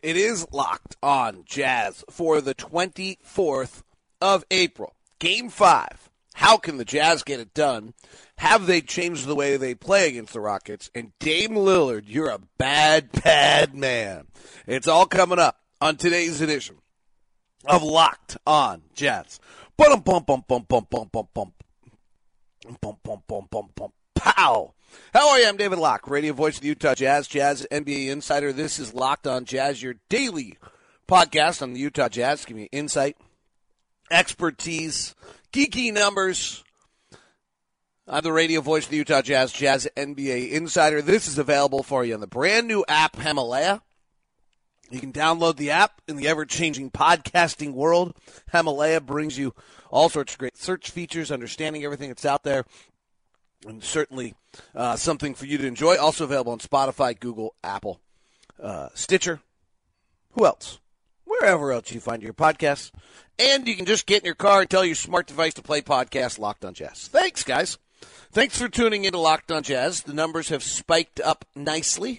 It is Locked On Jazz for the 24th of April. Game 5. How can the Jazz get it done? Have they changed the way they play against the Rockets? And Dame Lillard, you're a bad, bad man. It's all coming up on today's edition of Locked On Jazz. Pow! How are you? I'm David Locke, radio voice of the Utah Jazz, Jazz NBA insider. This is Locked On Jazz, your daily podcast on the Utah Jazz. Give me insight, expertise, geeky numbers. I'm the radio voice of the Utah Jazz, Jazz NBA insider. This is available for you on the brand new app, Himalaya. You can download the app in the ever-changing podcasting world. Himalaya brings you all sorts of great search features, understanding everything that's out there, and certainly something for you to enjoy. Also available on Spotify, Google, Apple, Stitcher. Who else? Wherever else you find your podcasts. And you can just get in your car and tell your smart device to play podcast Locked On Jazz. Thanks, guys. Thanks for tuning into Locked On Jazz. The numbers have spiked up nicely.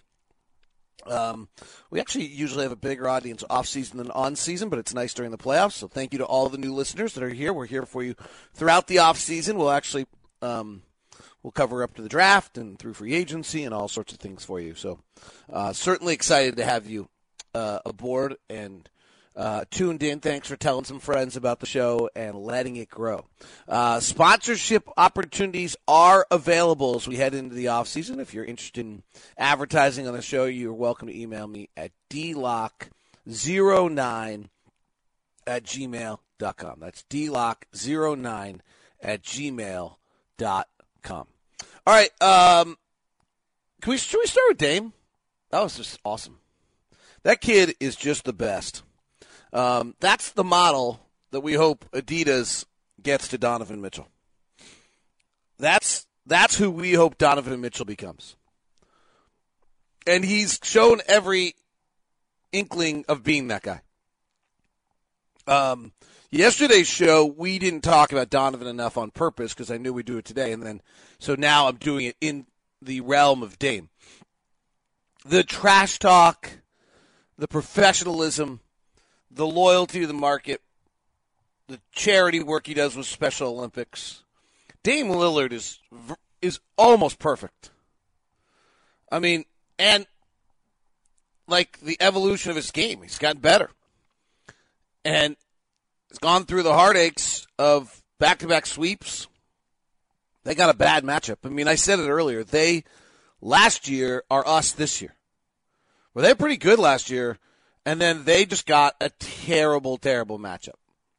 We actually usually have a bigger audience off-season than on-season, but it's nice during the playoffs. So thank you to all the new listeners that are here. We're here for you throughout the off-season. We'll actually we'll cover up to the draft and through free agency and all sorts of things for you. So certainly excited to have you aboard and tuned in. Thanks for telling some friends about the show and letting it grow. Sponsorship opportunities are available as we head into the offseason. If you're interested in advertising on the show, you're welcome to email me at dlock09@gmail.com. That's dlock09@gmail.com. All right. Should we start with Dame? That was just awesome. That kid is just the best. That's the model that we hope Adidas gets to Donovan Mitchell. That's who we hope Donovan Mitchell becomes. And he's shown every inkling of being that guy. Yesterday's show, we didn't talk about Donovan enough on purpose because I knew we'd do it today. So now I'm doing it in the realm of Dame. The trash talk, the professionalism, the loyalty to the market, the charity work he does with Special Olympics. Dame Lillard is almost perfect. I mean, and like the evolution of his game, he's gotten better. And he's gone through the heartaches of back-to-back sweeps. They got a bad matchup. I mean, I said it earlier. They, last year, are us this year. Well, they're pretty good last year. And then they just got a terrible, terrible matchup.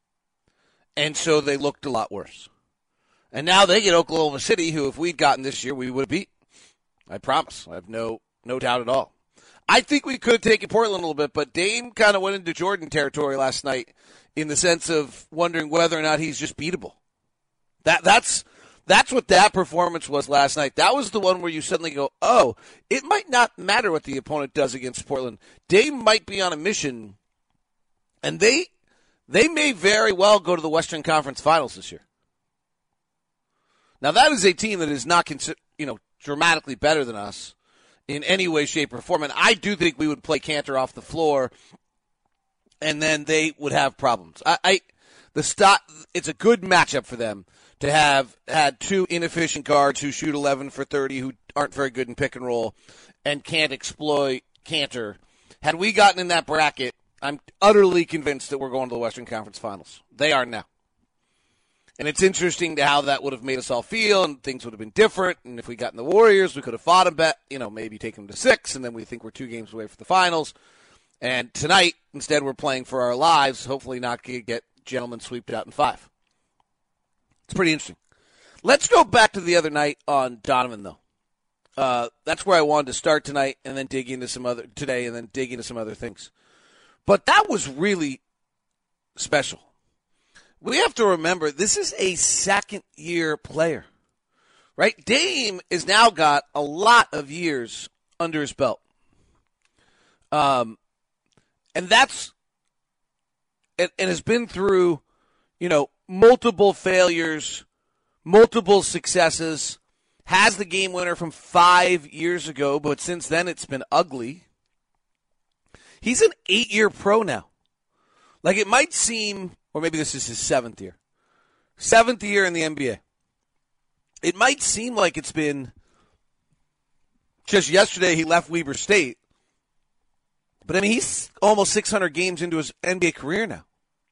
And so they looked a lot worse. And now they get Oklahoma City, who if we'd gotten this year, we would have beat. I promise. I have no doubt at all. I think we could have taken Portland a little bit, but Dame kind of went into Jordan territory last night in the sense of wondering whether or not he's just beatable. That's what that performance was last night. That was the one where you suddenly go, oh, it might not matter what the opponent does against Portland. Dame might be on a mission, and they may very well go to the Western Conference Finals this year. Now, that is a team that is not dramatically better than us in any way, shape, or form. And I do think we would play Cantor off the floor, and then they would have problems. It's a good matchup for them to have had two inefficient guards who shoot 11 for 30, who aren't very good in pick and roll, and can't exploit Cantor. Had we gotten in that bracket, I'm utterly convinced that we're going to the Western Conference Finals. They are now. And it's interesting to how that would have made us all feel, and things would have been different. And if we got in the Warriors, we could have fought them, maybe take them to 6, and then we think we're 2 games away from the finals. And tonight, instead, we're playing for our lives, hopefully not get gentlemen sweeped out in 5. It's pretty interesting. Let's go back to the other night on Donovan, though. That's where I wanted to start tonight, and then dig into some other things. But that was really special. We have to remember this is a second-year player, right? Dame has now got a lot of years under his belt, and has been through, multiple failures, multiple successes, has the game winner from 5 years ago, but since then it's been ugly. He's an 8-year pro now. Like, it might seem, or maybe this is his 7th year. 7th year in the NBA. It might seem like it's been just yesterday he left Weber State. But, I mean, he's almost 600 games into his NBA career now.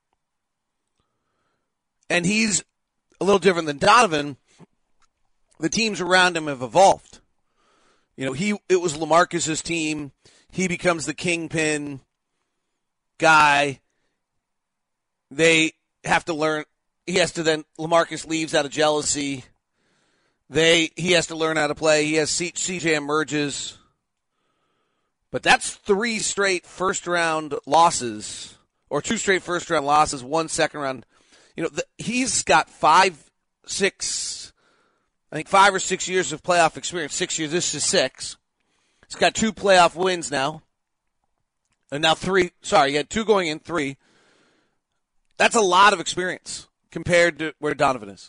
And he's a little different than Donovan. The teams around him have evolved. You know, it was LaMarcus's team. He becomes the kingpin guy. They have to learn. He has to then, LaMarcus leaves out of jealousy. He has to learn how to play. He has CJ emerges. But that's 3 straight first-round losses, or 2 straight first-round losses, 1 second-round. You know, he's got 5 or 6 years of playoff experience. 6 years. This is 6. He's got 2 playoff wins now. And now 3. Sorry, he had 2 going in, 3. That's a lot of experience compared to where Donovan is.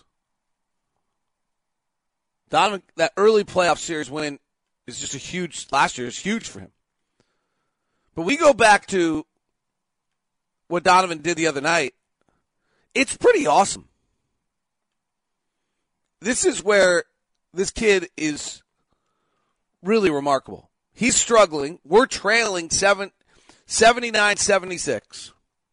Donovan, that early playoff series win is just last year is huge for him. But we go back to what Donovan did the other night. It's pretty awesome. This is where this kid is really remarkable. He's struggling. We're trailing 79-76.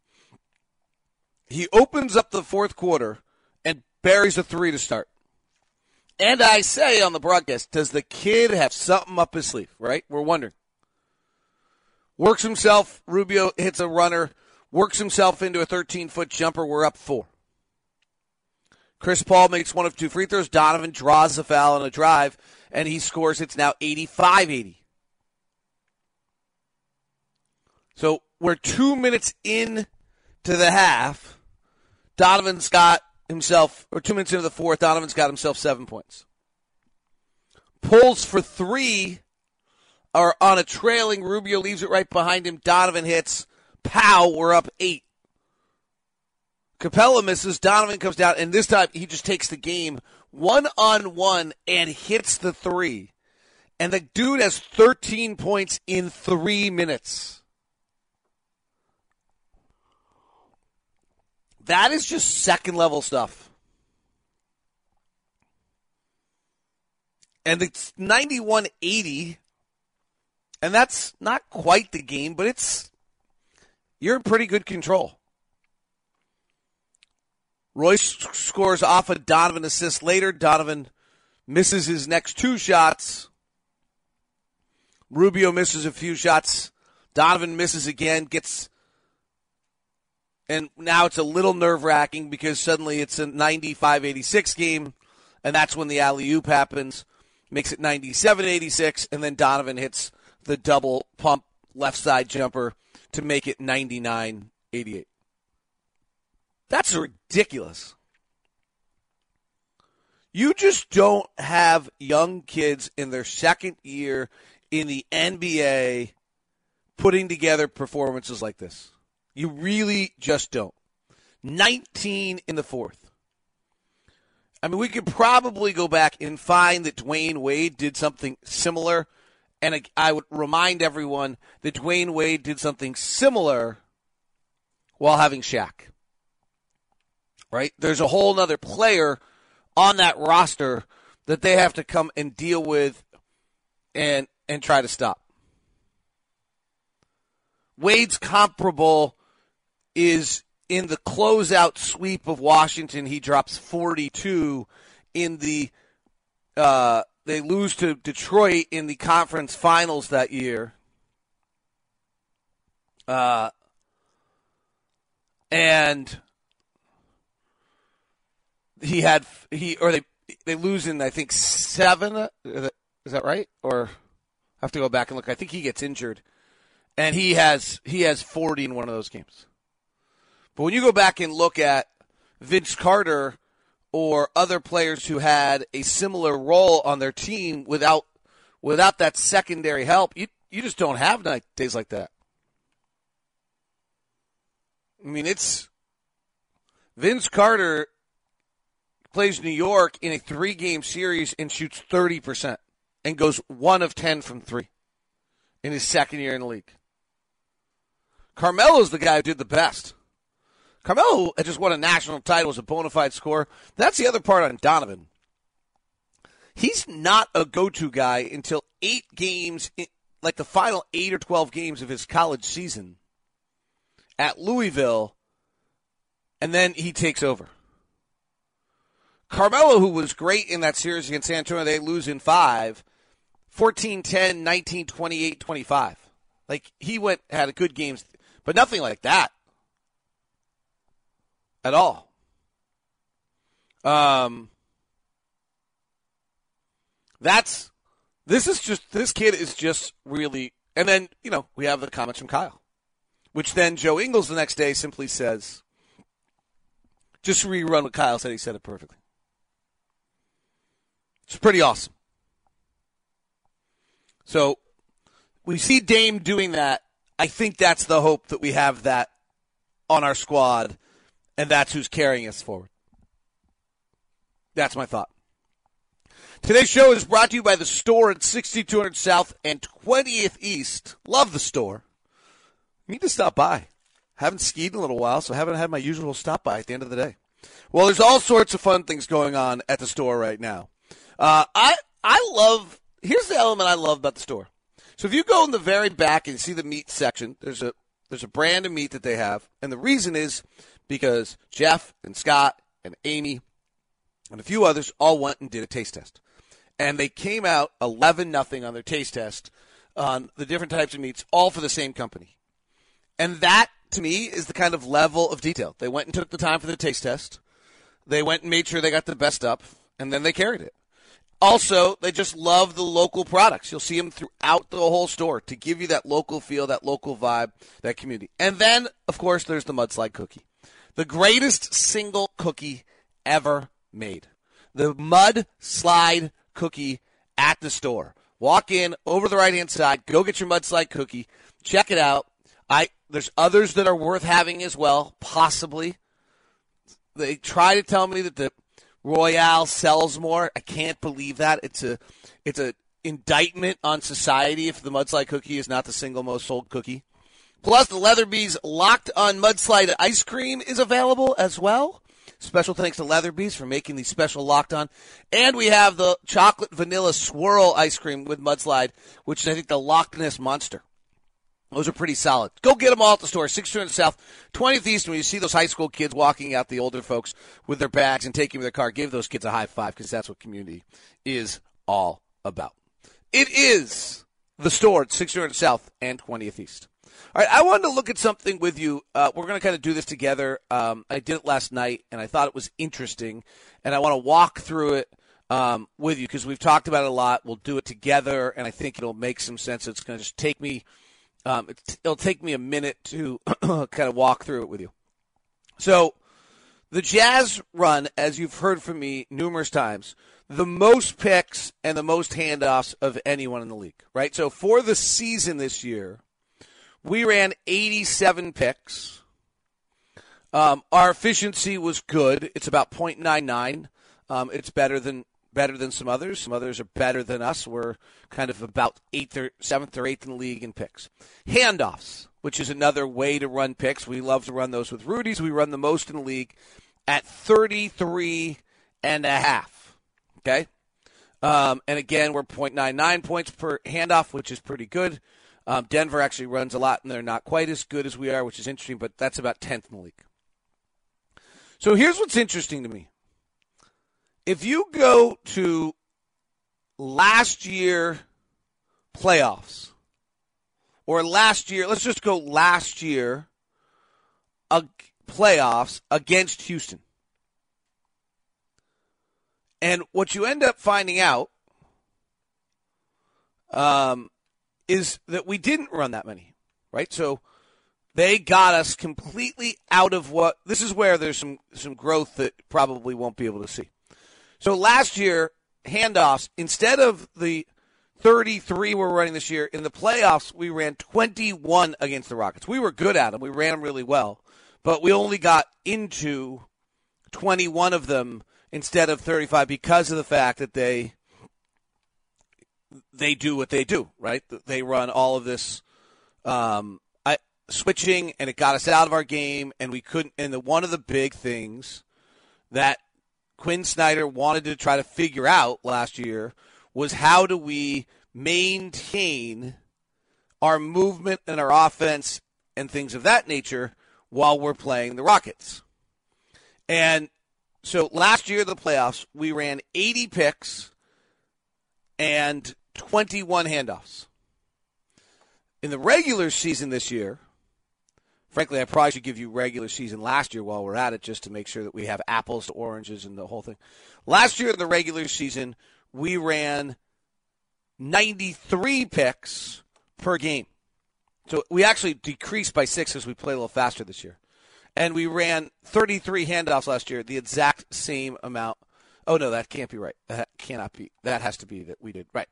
He opens up the fourth quarter and buries a 3 to start. And I say on the broadcast, does the kid have something up his sleeve, right? We're wondering. Works himself. Rubio hits a runner. Works himself into a 13-foot jumper. We're up 4. Chris Paul makes 1 of 2 free throws. Donovan draws a foul on a drive, and he scores. It's now 85-80. So we're 2 minutes in to the half. Donovan's got himself, or 2 minutes into the fourth, Donovan's got himself 7 points. Pulls for 3 are on a trailing. Rubio leaves it right behind him. Donovan hits. Pow, we're up 8. Capella misses. Donovan comes down, and this time he just takes the game 1-on-1 and hits the 3. And the dude has 13 points in 3 minutes. That is just second-level stuff. And it's 91-80, and that's not quite the game, but you're in pretty good control. Royce scores off a Donovan assist later. Donovan misses his next 2 shots. Rubio misses a few shots. Donovan misses again, and now it's a little nerve-wracking because suddenly it's a 95-86 game, and that's when the alley-oop happens. Makes it 97-86, and then Donovan hits the double pump left side jumper to make it 99-88. That's ridiculous. You just don't have young kids in their second year in the NBA putting together performances like this. You really just don't. 19 in the fourth. I mean, we could probably go back and find that Dwayne Wade did something similar. And I would remind everyone that Dwayne Wade did something similar while having Shaq. Right? There's a whole other player on that roster that they have to come and deal with and try to stop. Wade's comparable is in the closeout sweep of Washington. He drops 42 in the they lose to Detroit in the conference finals that year. And they lose in, I think, 7. Is that right? Or I have to go back and look. I think he gets injured. And he has 40 in one of those games. But when you go back and look at Vince Carter or other players who had a similar role on their team without that secondary help, you just don't have days like that. I mean, Vince Carter plays New York in a 3-game series and shoots 30% and goes 1 of 10 from 3 in his second year in the league. Carmelo's the guy who did the best. Carmelo had just won a national title as a bona fide scorer. That's the other part on Donovan. He's not a go-to guy until 8 games, like the final 8 or 12 games of his college season at Louisville, and then he takes over. Carmelo, who was great in that series against San Antonio, they lose in 5, 14-10, 19, 28, 25. Like, he had a good games, but nothing like that at all. This kid is just really, and then, we have the comments from Kyle, which then Joe Ingles the next day simply says, just rerun what Kyle said, he said it perfectly. It's pretty awesome. So we see Dame doing that. I think that's the hope that we have that on our squad, and that's who's carrying us forward. That's my thought. Today's show is brought to you by the store at 6200 South and 20th East. Love the store. Need to stop by. Haven't skied in a little while, so haven't had my usual stop by at the end of the day. Well, there's all sorts of fun things going on at the store right now. Here's the element I love about the store. So if you go in the very back and see the meat section, there's a brand of meat that they have, and the reason is because Jeff and Scott and Amy and a few others all went and did a taste test. And they came out 11-0 on their taste test on the different types of meats, all for the same company. And that, to me, is the kind of level of detail. They went and took the time for the taste test. They went and made sure they got the best up, and then they carried it. Also, they just love the local products. You'll see them throughout the whole store to give you that local feel, that local vibe, that community. And then, of course, there's the Mudslide cookie. The greatest single cookie ever made. The Mudslide cookie at the store. Walk in, over the right-hand side, go get your Mudslide cookie, check it out. There's others that are worth having as well, possibly. They try to tell me that the Royale sells more. I can't believe that. It's a indictment on society if the Mudslide cookie is not the single most sold cookie. Plus, the Leatherby's Locked on Mudslide ice cream is available as well. Special thanks to Leatherby's for making these special Locked on. And we have the chocolate vanilla swirl ice cream with Mudslide, which is, I think, the Loch Ness Monster. Those are pretty solid. Go get them all at the store, 600 South, 20th East. When you see those high school kids walking out, the older folks with their bags and taking their car, give those kids a high five because that's what community is all about. It is the store at 600 South and 20th East. All right, I wanted to look at something with you. We're going to kind of do this together. I did it last night, and I thought it was interesting, and I want to walk through it with you because we've talked about it a lot. We'll do it together, and I think it'll make some sense. It's going to just take me it'll take me a minute to kind of walk through it with you. So the Jazz run, as you've heard from me numerous times, the most picks and the most handoffs of anyone in the league, right? So for the season this year, we ran 87 picks. Our efficiency was good. It's about .99. It's better than some others. Some others are better than us. We're kind of about 7th or 8th in the league in picks. Handoffs, which is another way to run picks. We love to run those with Rudy's. We run the most in the league at 33.5. Okay? And again, we're .99 points per handoff, which is pretty good. Denver actually runs a lot, and they're not quite as good as we are, which is interesting, but that's about 10th in the league. So here's what's interesting to me. If you go to last year playoffs, or last year, let's just go last year playoffs against Houston. And what you end up finding out is that we didn't run that many, right? So they got us completely out of what – this is where there's some growth that probably won't be able to see. So last year, handoffs, instead of the 33 we're running this year, in the playoffs, we ran 21 against the Rockets. We were good at them. We ran them really well. But we only got into 21 of them instead of 35 because of the fact that they do what they do, right? They run all of this. switching, and it got us out of our game, and we couldn't. And one of the big things that Quinn Snyder wanted to try to figure out last year was how do we maintain our movement and our offense and things of that nature while we're playing the Rockets. And so last year, the playoffs, we ran 80 picks and 21 handoffs. In the regular season this year, frankly, I probably should give you regular season last year while we're at it just to make sure that we have apples to oranges and the whole thing. Last year in the regular season, we ran 93 picks per game. So we actually decreased by 6 as we play a little faster this year. And we ran 33 handoffs last year, the exact same amount. Oh, no, that can't be right. That cannot be. That has to be that we did. Right.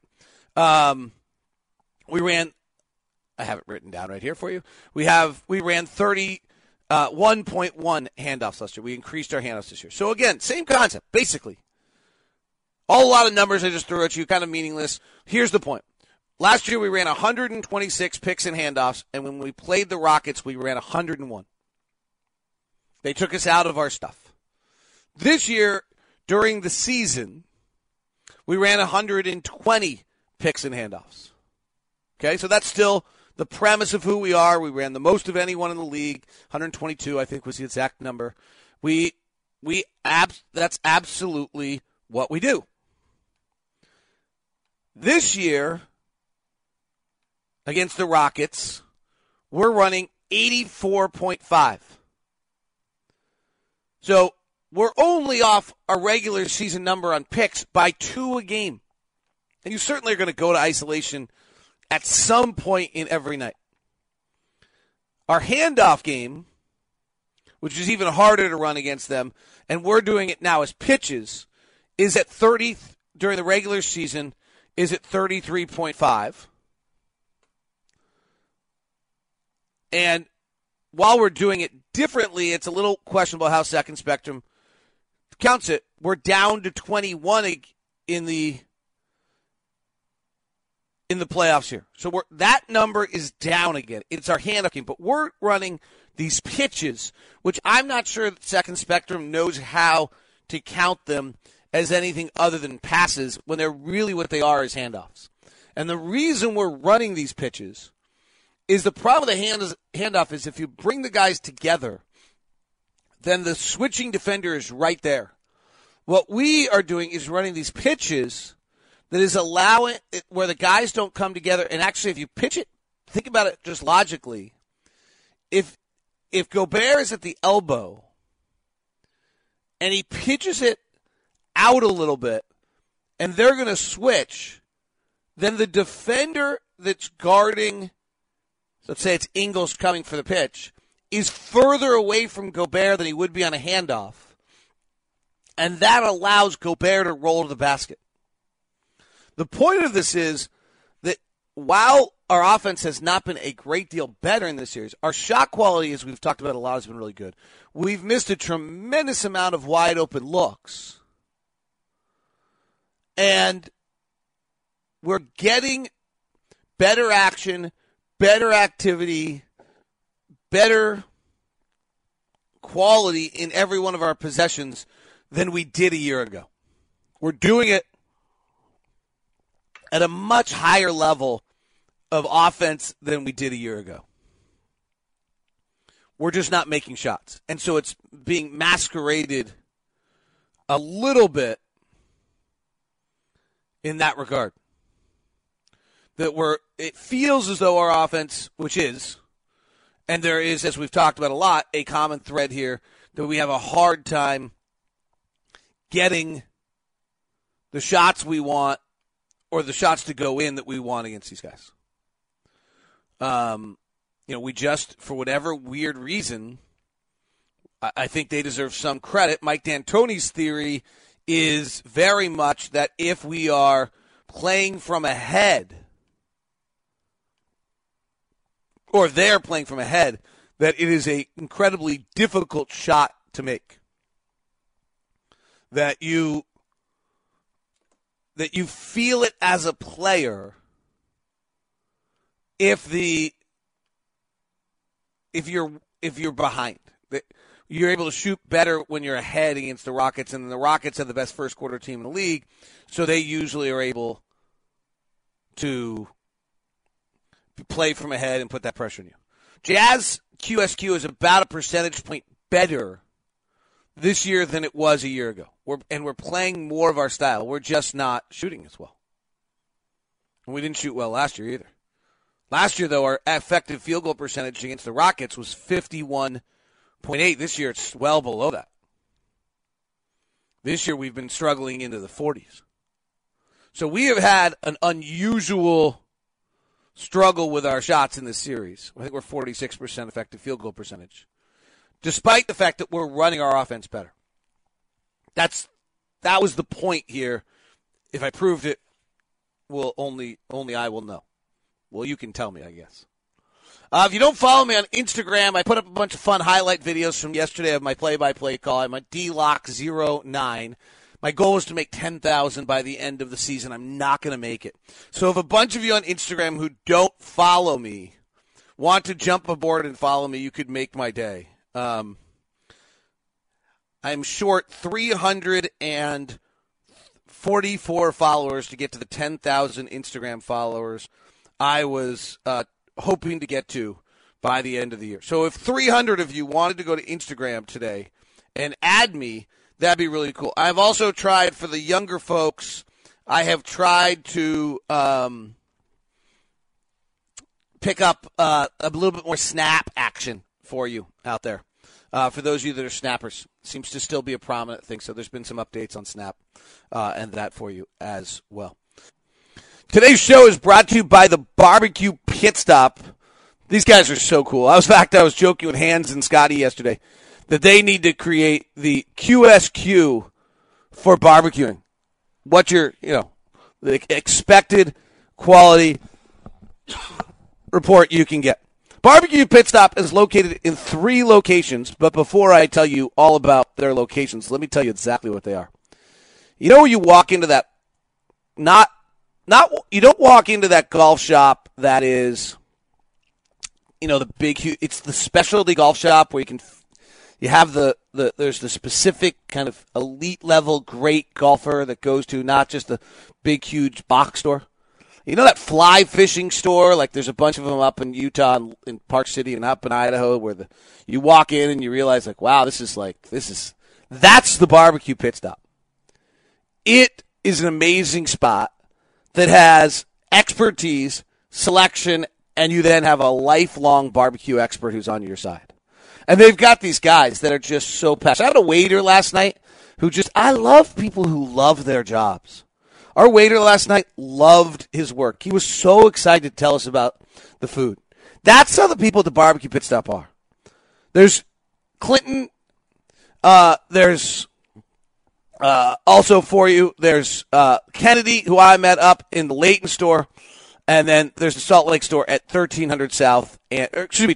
We ran, I have it written down right here for you. We ran 1.1 handoffs last year. We increased our handoffs this year. So, again, same concept, basically. A lot of numbers I just threw at you, kind of meaningless. Here's the point. Last year we ran 126 picks and handoffs, and when we played the Rockets, we ran 101. They took us out of our stuff. This year, during the season, we ran 120 picks and handoffs. Okay, so that's still the premise of who we are. We ran the most of anyone in the league. 122, I think, was the exact number. That's absolutely what we do. This year, against the Rockets, we're running 84.5. So we're only off our regular season number on picks by 2 a game. And you certainly are going to go to isolation at some point in every night. Our handoff game, which is even harder to run against them, and we're doing it now as pitches, is at 30 during the regular season, is at 33.5. And while we're doing it differently, it's a little questionable how Second Spectrum counts it. We're down to 21 in the playoffs here. So that number is down again. It's our handoff game, but we're running these pitches, which I'm not sure that Second Spectrum knows how to count them as anything other than passes when they're really what they are is handoffs. And the reason we're running these pitches is the problem with the handoff is if you bring the guys together, then the switching defender is right there. What we are doing is running these pitches that is allowing where the guys don't come together. And actually, if you pitch it, think about it just logically. If Gobert is at the elbow and he pitches it out a little bit and they're going to switch, then the defender that's guarding, let's say it's Ingles coming for the pitch, is further away from Gobert than he would be on a handoff. And that allows Gobert to roll to the basket. The point of this is that while our offense has not been a great deal better in this series, our shot quality, as we've talked about a lot, has been really good. We've missed a tremendous amount of wide open looks. And we're getting better action, better activity, better quality in every one of our possessions than we did a year ago. We're doing it at a much higher level of offense than we did a year ago. We're just not making shots. And so it's being masqueraded a little bit in that regard. It feels as though our offense, which is, and there is, as we've talked about a lot, a common thread here, that we have a hard time getting the shots we want or the shots to go in that we want against these guys. We just, for whatever weird reason, I think they deserve some credit. Mike D'Antoni's theory is very much that if we are playing from ahead, or they're playing from ahead, that it is an incredibly difficult shot to make. That you feel it as a player if the if you're behind. You're able to shoot better when you're ahead against the Rockets, and the Rockets have the best first quarter team in the league, so they usually are able to play from ahead and put that pressure on you. Jazz QSQ is about a percentage point better this year than it was a year ago. We're playing more of our style. We're just not shooting as well. And we didn't shoot well last year either. Last year, though, our effective field goal percentage against the Rockets was 51.8. This year, it's well below that. This year, we've been struggling into the 40s. So we have had an unusual struggle with our shots in this series. I think we're 46% effective field goal percentage, despite the fact that we're running our offense better. That was the point here. If I proved it, well, only I will know. Well, you can tell me, I guess. If you don't follow me on Instagram, I put up a bunch of fun highlight videos from yesterday of my play-by-play call. I'm at DLock09. My goal is to make 10,000 by the end of the season. I'm not going to make it. So if a bunch of you on Instagram who don't follow me want to jump aboard and follow me, you could make my day. I'm short 344 followers to get to the 10,000 Instagram followers I was hoping to get to by the end of the year. So if 300 of you wanted to go to Instagram today and add me, that'd be really cool. I've also tried for the younger folks, I have tried to pick up a little bit more snap action for you out there. For those of you that are snappers, seems to still be a prominent thing. So there's been some updates on Snap and that for you as well. Today's show is brought to you by the Barbecue Pit Stop. These guys are so cool. I was joking with Hans and Scotty yesterday that they need to create the QSQ for barbecuing. What your, the expected quality report you can get. Barbecue Pit Stop is located in 3 locations, but before I tell you all about their locations, let me tell you exactly what they are. You know where you walk into that, you don't walk into that golf shop that is, the big, huge, it's the specialty golf shop where you have there's the specific kind of elite level great golfer that goes to not just the big, huge box store. You know that fly fishing store? Like there's a bunch of them up in Utah and in Park City and up in Idaho where you walk in and you realize like, wow, that's the Barbecue Pit Stop. It is an amazing spot that has expertise, selection, and you then have a lifelong barbecue expert who's on your side. And they've got these guys that are just so passionate. I had a waiter last night I love people who love their jobs. Our waiter last night loved his work. He was so excited to tell us about the food. That's how the people at the Barbecue Pit Stop are. There's Clinton. There's also for you, there's Kennedy, who I met up in the Layton store. And then there's the Salt Lake store at 2100 South and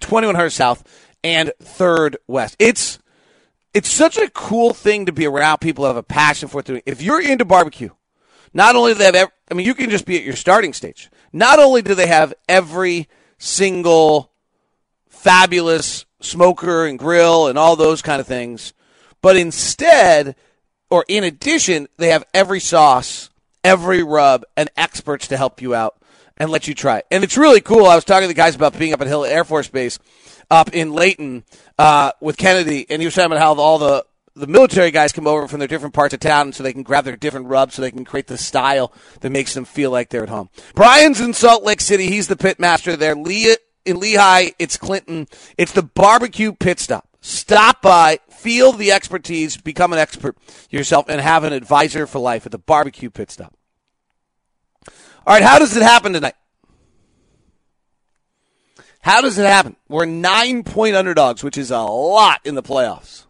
3rd West. It's such a cool thing to be around people who have a passion for it. If you're into barbecue, not only do they have, you can just be at your starting stage. Not only do they have every single fabulous smoker and grill and all those kind of things, but in addition, they have every sauce, every rub, and experts to help you out and let you try it. And it's really cool. I was talking to the guys about being up at Hill Air Force Base up in Layton with Kennedy, and he was talking about how all the military guys come over from their different parts of town so they can grab their different rubs so they can create the style that makes them feel like they're at home. Brian's in Salt Lake City. He's the pit master there. In Lehigh, it's Clinton. It's the Barbecue Pit Stop. Stop by, feel the expertise, become an expert yourself, and have an advisor for life at the Barbecue Pit Stop. All right, how does it happen tonight? How does it happen? We're 9-point underdogs, which is a lot in the playoffs.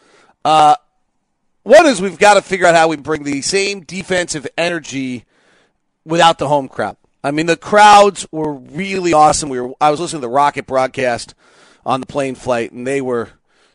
One is we've got to figure out how we bring the same defensive energy without the home crowd. The crowds were really awesome. I was listening to the Rocket broadcast on the plane flight, and they were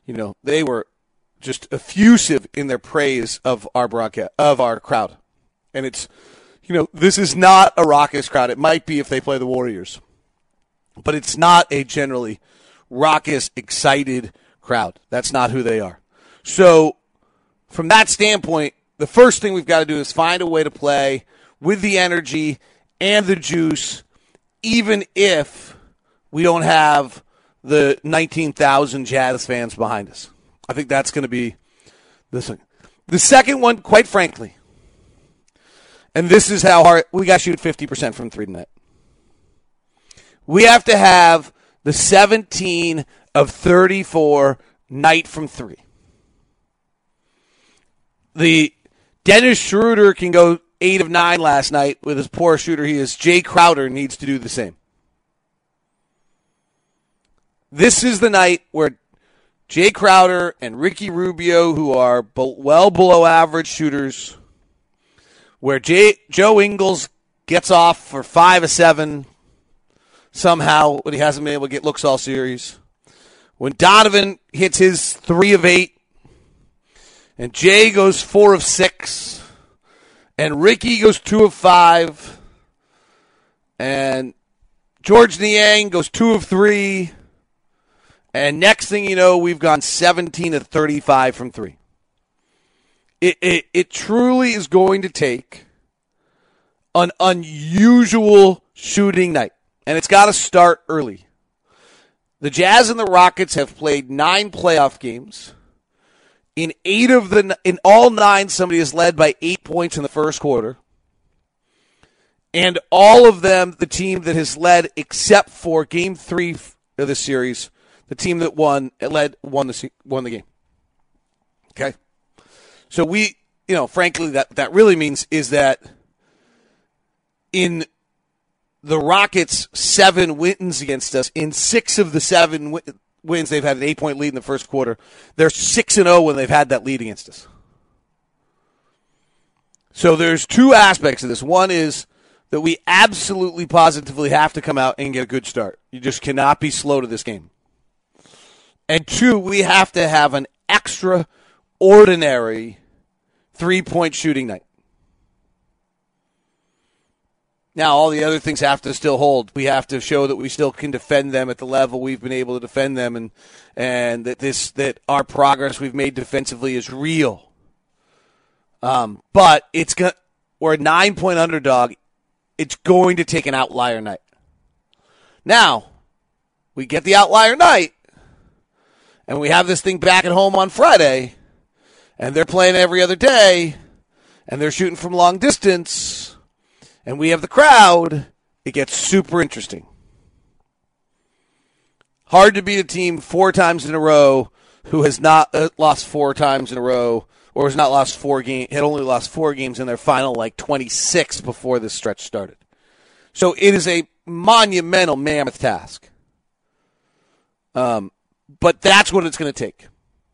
just effusive in their praise of our broadcast, of our crowd. And it's, this is not a raucous crowd. It might be if they play the Warriors, but it's not a generally raucous, excited crowd. That's not who they are. So from that standpoint, the first thing we've got to do is find a way to play with the energy and the juice, even if we don't have the 19,000 Jazz fans behind us. I think that's going to be this one. The second one, quite frankly, and this is how hard we got to shoot 50% from three tonight. We have to have the 17 of 34 night from three. The Dennis Schroeder can go 8 of 9 last night with his poor shooter he is. Jay Crowder needs to do the same. This is the night where Jay Crowder and Ricky Rubio, who are well below average shooters, where Joe Ingles gets off for 5 of 7 somehow when he hasn't been able to get looks all series. When Donovan hits his 3 of 8, and Jay goes 4 of 6, and Ricky goes 2 of 5, and George Niang goes 2 of 3, and next thing you know, we've gone 17 of 35 from 3. It truly is going to take an unusual shooting night, and it's got to start early. The Jazz and the Rockets have played 9 playoff games. In all 9, somebody is led by 8 points in the first quarter. And all of them, the team that has led except for Game 3 of the series, the team that won the game. Okay? So frankly, that really means is that in the Rockets' 7 wins against us, in 6 of the 7 wins, they've had an 8-point lead in the first quarter. They're 6-0 when they've had that lead against us. So there's 2 aspects of this. One is that we absolutely positively have to come out and get a good start. You just cannot be slow to this game. And 2, we have to have an extraordinary 3-point shooting night. Now, all the other things have to still hold. We have to show that we still can defend them at the level we've been able to defend them, and that our progress we've made defensively is real. But we're a 9-point underdog. It's going to take an outlier night. Now, we get the outlier night, and we have this thing back at home on Friday, and they're playing every other day, and they're shooting from long distance, and we have the crowd, it gets super interesting. Hard to beat a team 4 times in a row who has not lost 4 times in a row, or has not lost 4 games, had only lost 4 games in their final 26 before this stretch started. So it is a monumental mammoth task. But that's what it's going to take.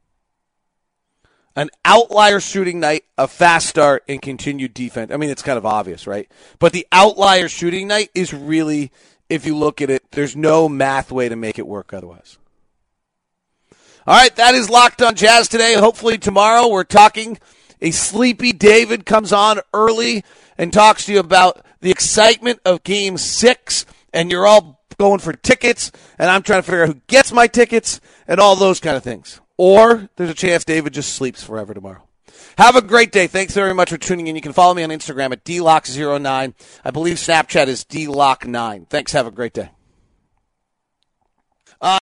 An outlier shooting night, a fast start, and continued defense. I mean, it's kind of obvious, right? But the outlier shooting night is really, if you look at it, there's no math way to make it work otherwise. All right, that is Locked on Jazz today. Hopefully tomorrow we're talking. A sleepy David comes on early and talks to you about the excitement of Game 6, and you're all going for tickets, and I'm trying to figure out who gets my tickets and all those kind of things. Or there's a chance David just sleeps forever tomorrow. Have a great day. Thanks very much for tuning in. You can follow me on Instagram at DLock09. I believe Snapchat is DLock9. Thanks. Have a great day.